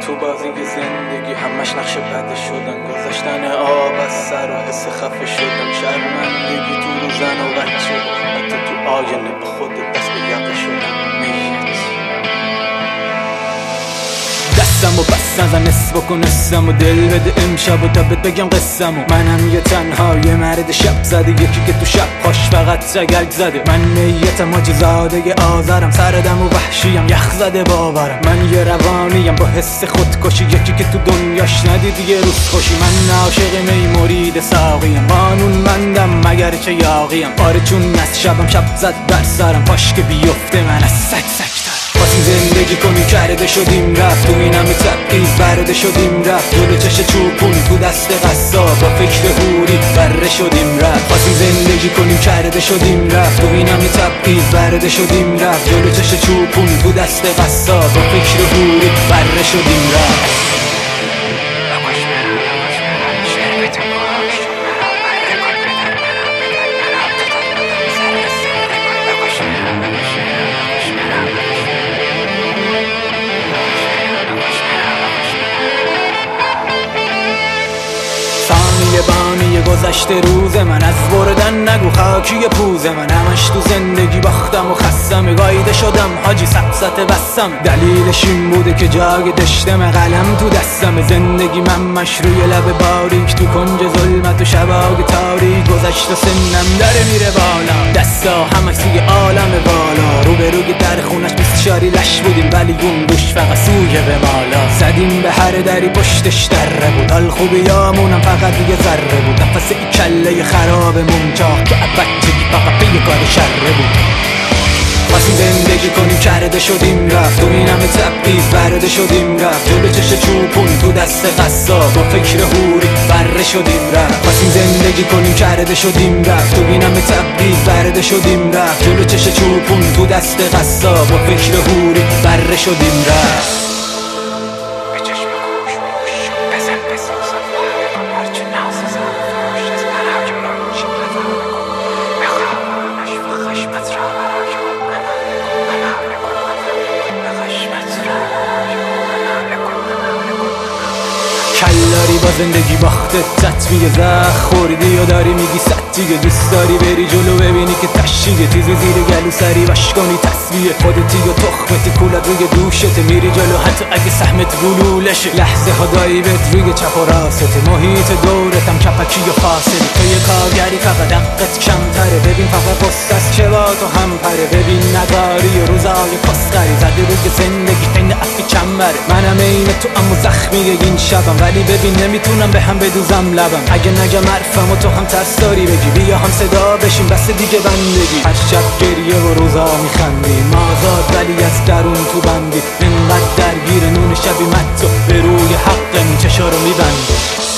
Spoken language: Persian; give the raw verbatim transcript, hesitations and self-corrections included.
تو بازی زندگی همش نقش بده شدن، گذاشتن آب از سر و حس خفه شدن، شرمندگی تو رو زن و بچه، حتی تو آینه به خودت دست به یقه شدن. میت دستم و بس نزن، نصف کن اسم و دل بده امشب و تا بهت بگم قسم و منم یه تنها یه مرد شب زده، یکی که تو شب پاش فقط سگک زده. من نیتم آجی زاده آزارم، سردم و وحشیم یخ زده باورم. من یه روانیم با حس خودکشی، یکی که تو دنیاش ندید یه روز خوشی. من عاشق می مرید ساقیم، قانون مندم مگر چه یاقیم. آره چون از شبم شب زد بر سرم، پاش که بیفته من از سگ سگتر. خواستیم زندگی کنی کرده شدیم رفت، تو این همه تبعیض برده شدیم رفت. جلو چش چوپون تو دست قصاب، با فکر هوری بره شدیم رفت. خواستیم زندگی کنیم کرده شدیم رفت، تو این همه تبعیض برده شدیم رفت. جلو چش چوپون تو دست قصاب، با فکر هوری بره شدیم رفت. ثانیه بانی گذشته روز من، از بردن نگو خاکی پوز من. همش تو زندگی باختم و خستم، گایده شدم حاجی سبست بستم. دلیلش این بوده که جای دشتم، قلم تو دستم. زندگی من مش روی لب باریک، تو کنج ظلمت و شباگ تاریک. گذشت و سنم داره میره بالا، دستا همش سوی عالم بالا. رو به روی در خونش بیست شاری لش بودیم، ولی اون دوش فقط سوی به مالا. زدیم به هر دری پشتش دره بود، حال خوبیامونم فقط یه ذره بود. نفس ای کله خرابمون چاق که بچگی فقط به یه کار شره بود. خواستیم زندگی کنیم کرده شدیم رفت، تو این همه تبعیض برده شدیم رفت. جلو چش چوپون تو دست قصاب، با فکر هوری بره شدیم رفت. خواستیم زندگی کنیم کرده شدیم رفت، تو این همه تبعیض برده شدیم رفت. جلو چش چوپون تو دست قصاب، با فکر هوری بره شدیم رفت. کلاری با زندگی باخته تطبیق زخ خوردی و داری میگی ستیگه. دوست داری بری جلو ببینی که تشیگه، تیزی زیر گلو سری وش کنی تصویه. خودتی و تخمتی کولت روی دوشت، میری جلو حتی اگه سهمت گلولشه. لحظه ها دایبت روی چپ و راست، محیط دورتم کپکی و فاصله. تو یه کارگری فقط حقت کمتره، ببین فقط قصه از که با تو هم پره. ببین نداری و روزای کسخری زده روی زندگی این افی کمره. منم این تو اما زخمیه این شبم، ولی ببین نمیتونم به هم بدوزم لبم. اگه نگم حرفم و تو هم ترس داری بگی، بیا هم صدا بشیم بس دیگه بندگی. هر شب گریه و روزا میخندیم آزاد، ولی از درون تو بندی. اینقدر درگیر نون شبی مت تو به روی حقمون چشا رو میبندی.